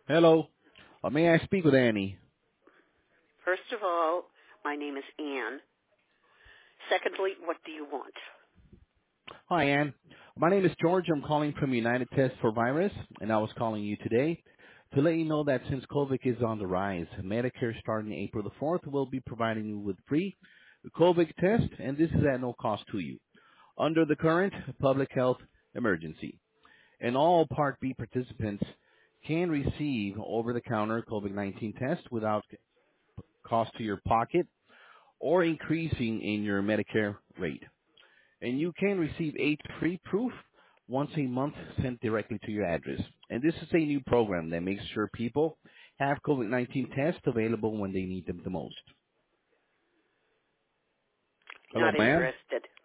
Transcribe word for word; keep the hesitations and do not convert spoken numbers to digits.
Hello. Uh, may I speak with Annie? First of all, my name is Anne. Secondly, what do you want? Hi, Ann. My name is George. I'm calling from United Test for Virus, and I was calling you today to let you know that since COVID is on the rise, Medicare starting April the fourth will be providing you with free COVID test, and this is at no cost to you under the current public health emergency. And all Part B participants can receive over-the-counter COVID nineteen test without cost to your pocket or increasing in your Medicare rate. And you can receive eight free proof once a month sent directly to your address. And this is a new program that makes sure people have COVID nineteen tests available when they need them the most. Hello, Not ma'am. interested.